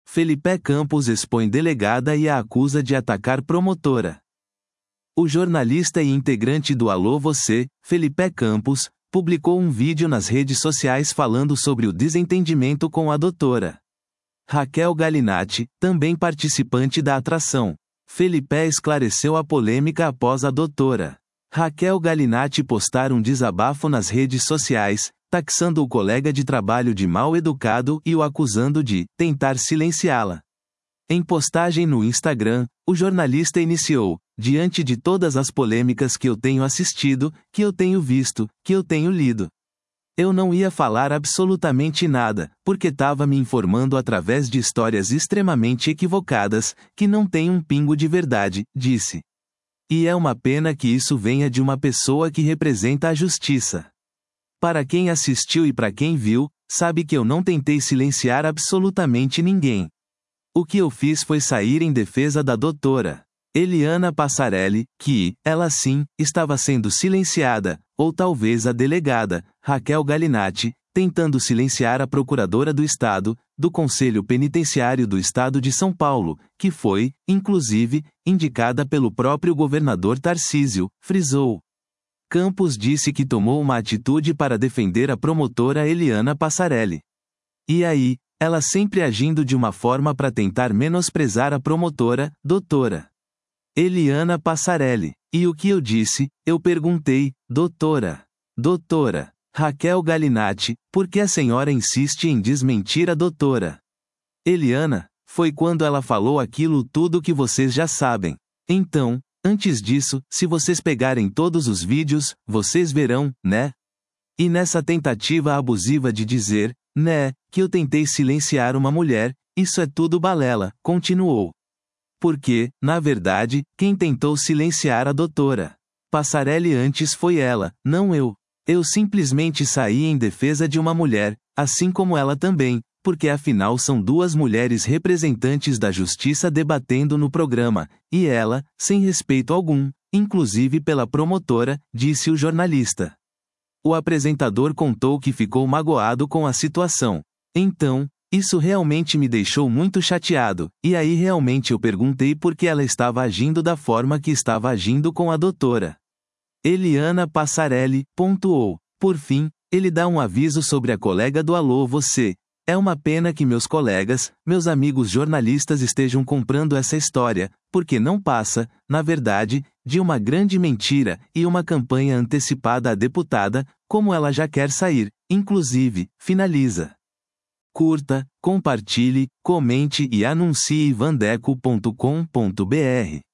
Felipe Campos expõe delegada e a acusa de atacar promotora. O jornalista e integrante do Alô Você, Felipe Campos, publicou um vídeo nas redes sociais falando sobre o desentendimento com a doutora Raquel Galinatti, também participante da atração. Felipe esclareceu a polêmica após a doutora Raquel Galinatti postar um desabafo nas redes sociais, taxando o colega de trabalho de mal educado e o acusando de tentar silenciá-la. Em postagem no Instagram, o jornalista iniciou: diante de todas as polêmicas que eu tenho assistido, que eu tenho visto, que eu tenho lido, eu não ia falar absolutamente nada, porque estava me informando através de histórias extremamente equivocadas, que não têm um pingo de verdade, disse. E é uma pena que isso venha de uma pessoa que representa a justiça. Para quem assistiu e para quem viu, sabe que eu não tentei silenciar absolutamente ninguém. O que eu fiz foi sair em defesa da doutora Eliana Passarelli, que, ela sim, estava sendo silenciada, ou talvez a delegada Raquel Galinatti, tentando silenciar a procuradora do Estado, do Conselho Penitenciário do Estado de São Paulo, que foi, inclusive, indicada pelo próprio governador Tarcísio, frisou. Campos disse que tomou uma atitude para defender a promotora Eliana Passarelli. E aí, ela sempre agindo de uma forma para tentar menosprezar a promotora, doutora Eliana Passarelli. E o que eu disse? Eu perguntei: doutora Raquel Galinatti, por que a senhora insiste em desmentir a doutora Eliana? Foi quando ela falou aquilo tudo que vocês já sabem. Então, antes disso, se vocês pegarem todos os vídeos, vocês verão, né? E nessa tentativa abusiva de dizer, né, que eu tentei silenciar uma mulher, isso é tudo balela, continuou. Porque, na verdade, quem tentou silenciar a doutora Passarelli antes foi ela, não eu. Eu simplesmente saí em defesa de uma mulher, assim como ela também, porque afinal são duas mulheres representantes da justiça debatendo no programa, e ela, sem respeito algum, inclusive pela promotora, disse o jornalista. O apresentador contou que ficou magoado com a situação. Então, isso realmente me deixou muito chateado, e aí realmente eu perguntei por que ela estava agindo da forma que estava agindo com a doutora Eliana Passarelli, pontuou. Por fim, ele dá um aviso sobre a colega do Alô Você. É uma pena que meus colegas, meus amigos jornalistas estejam comprando essa história, porque não passa, na verdade, de uma grande mentira e uma campanha antecipada à deputada, como ela já quer sair, inclusive, finaliza. Curta, compartilhe, comente e anuncie vandeco.com.br.